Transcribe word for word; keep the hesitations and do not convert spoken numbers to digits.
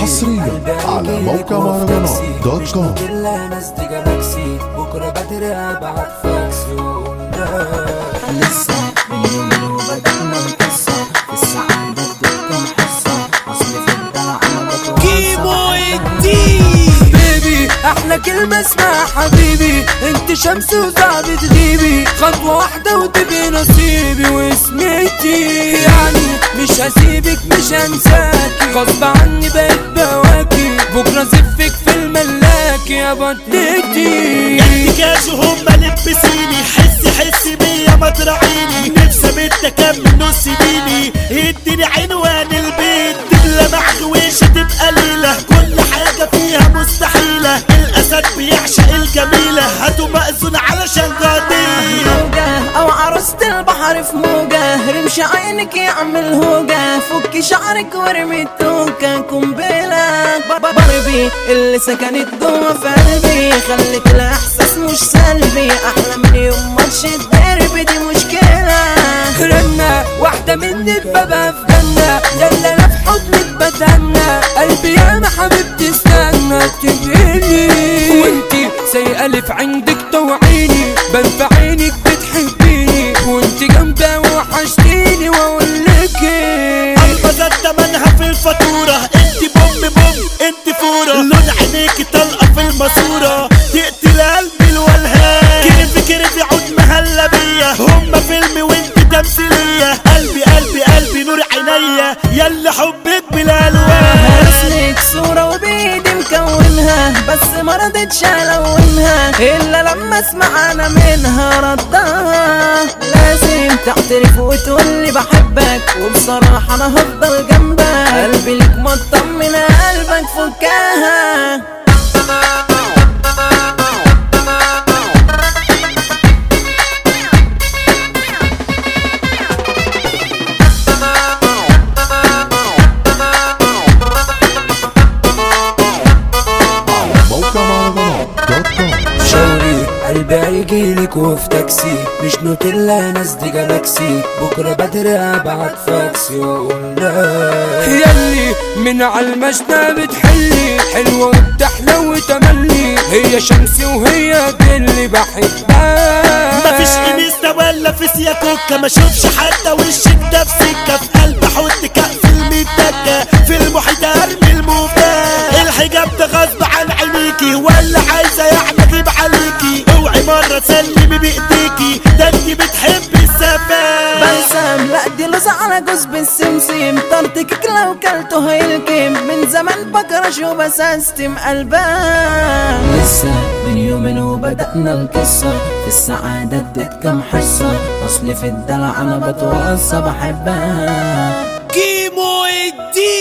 حصريا على موقع مهرجانات دوت كوم. ناس دي جالاكسي بكره بدري ابعت فاكس لسه من يومين وبدأنا القصة في السعادة اديتكم حصة اصل في الدلع انا بتوصل كيمو الدي بيبي احلى كلمة اسمها حبيبي انت شمس وصعب تغيبي خطوة واحدة وتبقي نصيبي واسمتي يعني مش هسيبك مش هنساكي غصب عني بقيت بواكي بكرة زفك في الملاكي يا بطتي احتكاز هما لبسيني حسي حسي بيا ما تراعيني نفسي بنت اكمل نص ديني اديني عنوان البيت دبلة مع غويشة تبقى ليلة كل حاجة فيها مستحيلة الاسد بيعشق الجميلة هاتوا مأذون علشان غادي موجة او عروسة البحر في موجة رمش عينك يعمل هوجة فكي شعرك وارمي التوكة قنبلة باربي اللي سكنت جوه في قلبي خلت الاحساس مش سلبي احلى من يوم ماتش الدربي دي مشكلة رنة واحدة منك ببقى في جنة يلا انا في حضنك بتهنى قلبي يا ما حبيبتي استنى تجيلي وانتي سايقة في عندك توعيني بان في عينك بتحبيني وانتي جنبي وحشتيني واقولك البزات تمنها في الفاتورة انتي بوم بوم انتي فورة لون عينيكي طلقة في الماسورة تقتل قلبي الولهان كيرفي كيرفي عود مهلا بيا هما فيلم وانتي تمثيلية قلبي قلبي قلبي نور عينيا يلا حبك بلا الوان رسمك صورة وبيدي مكونها بس ما رضيتش الونها الا لما اسمع انا منها ردها لازم تعترف وتقولي بحبك وبصراحة انا هفضل جنبك قلبي ليك مطمنة قلبك فكاها شوري قلبي هيجيلك وفي تاكسي مش نوتيلا ناس دي جالاكسي بكره بدري ابعت فاكسي واقولها ياللي من عالمشنة بتحلي حلوة وبتحلى وتملي هي شمسي وهي دي اللي بحبها مفيش انستا ولا في سياكوكا ما اشوفش حتى وشك ده في سكة في قلبي احط كأس المتكة في المحيط ارمي المفتاح الحجاب ده غصب عن عينيكي ولا عايزة يعني اجيب عليكي اوعي مرة تسلمي بايديكي ده انتي بتحبي السفاح بلسم لا دي لوز على جوز بالسمسم طرتك لو كلته هيلكم من زمان بكرش وبسستم قلبها لسه من يومين وبدأنا القصة في السعادة اديت كام حصة اصلي في الدلع انا بتوصى بحبها كيمو الدي